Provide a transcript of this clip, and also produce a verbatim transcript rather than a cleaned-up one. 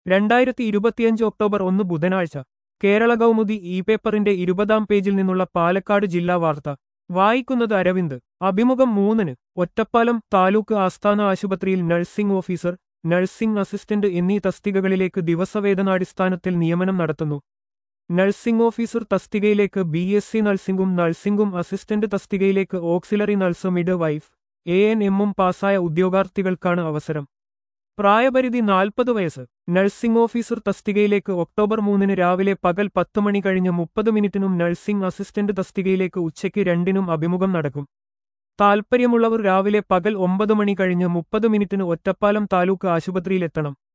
രണ്ടായിരത്തി ഇരുപത്തിയഞ്ച് ഒക്ടോബർ ഒന്ന് ബുധനാഴ്ച കേരള കൗമുദി ഇ പേപ്പറിന്റെ ഇരുപതാം പേജിൽ നിന്നുള്ള പാലക്കാട് ജില്ലാ വാർത്ത വായിക്കുന്നത് അരവിന്ദ്. അഭിമുഖം മൂന്നിന്. ഒറ്റപ്പാലം താലൂക്ക് ആസ്ഥാന ആശുപത്രിയിൽ നഴ്സിംഗ് ഓഫീസർ, നഴ്സിംഗ് അസിസ്റ്റന്റ് എന്നീ തസ്തികകളിലേക്ക് ദിവസവേതനാടിസ്ഥാനത്തിൽ നിയമനം നടത്തുന്നു. നഴ്സിംഗ് ഓഫീസർ തസ്തികയിലേക്ക് ബി എസ് സി നഴ്സിംഗും നഴ്സിംഗും അസിസ്റ്റന്റ് തസ്തികയിലേക്ക് auxiliary nurse midwife A N എമ്മും പാസായ ഉദ്യോഗാർത്ഥികൾക്കാണ് അവസരം. പ്രായപരിധി നാൽപ്പത് വയസ്സ്. നഴ്സിംഗ് ഓഫീസർ തസ്തികയിലേക്ക് ഒക്ടോബർ മൂന്നിന് രാവിലെ പകൽ പത്ത് മണി കഴിഞ്ഞ് മുപ്പത് മിനിറ്റിനും നഴ്സിംഗ് അസിസ്റ്റന്റ് തസ്തികയിലേക്ക് ഉച്ചയ്ക്ക് രണ്ടിനും അഭിമുഖം നടക്കും. താൽപ്പര്യമുള്ളവർ രാവിലെ പകൽ ഒമ്പത് മണി കഴിഞ്ഞ് മുപ്പത് മിനിറ്റിന് ഒറ്റപ്പാലം താലൂക്ക് ആശുപത്രിയിലെത്തണം.